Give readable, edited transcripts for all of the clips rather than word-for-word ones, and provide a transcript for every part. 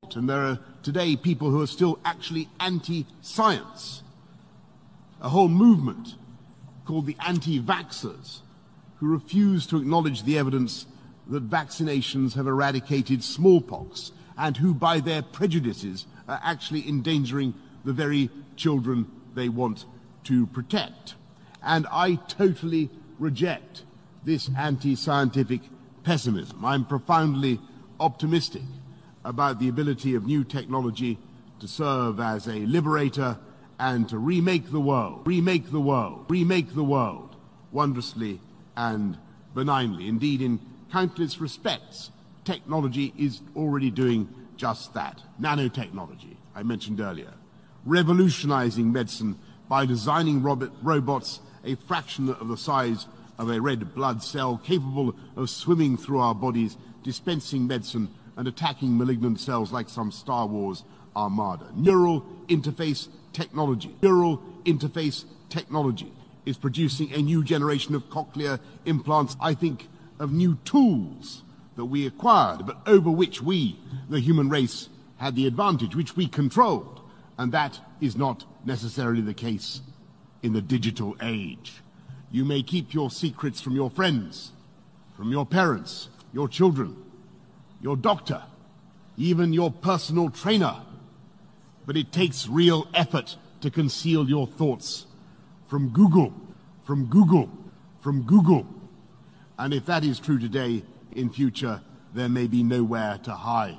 And there are today people who are still actually anti-science. A whole movement called the anti-vaxxers, who refuse to acknowledge the evidence that vaccinations have eradicated smallpox, and who, by their prejudices, are actually endangering the very children they want to protect. And I totally reject this anti-scientific pessimism. I'm profoundly optimistic about the ability of new technology to serve as a liberator and to remake the world wondrously and benignly. Indeed, in countless respects, technology is already doing just that. Nanotechnology, I mentioned earlier, revolutionizing medicine by designing robots a fraction of the size of a red blood cell, capable of swimming through our bodies, dispensing medicine and attacking malignant cells like some Star Wars armada. Neural interface technology is producing a new generation of cochlear implants. I think of new tools that we acquired, but over which we, the human race, had the advantage, which we controlled. And that is not necessarily the case in the digital age. You may keep your secrets from your friends, from your parents, your children, your doctor, even your personal trainer. But it takes real effort to conceal your thoughts from Google. And if that is true today, in future, there may be nowhere to hide.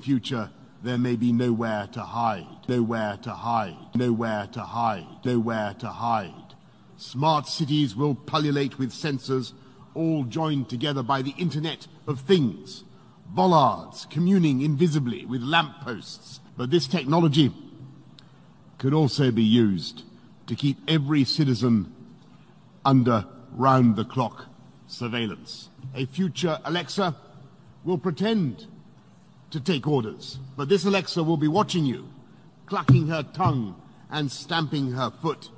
Smart cities will pullulate with sensors, all joined together by the Internet of Things. Bollards communing invisibly with lampposts. But this technology could also be used to keep every citizen under round-the-clock surveillance. A future Alexa will pretend to take orders, but this Alexa will be watching you, clucking her tongue and stamping her foot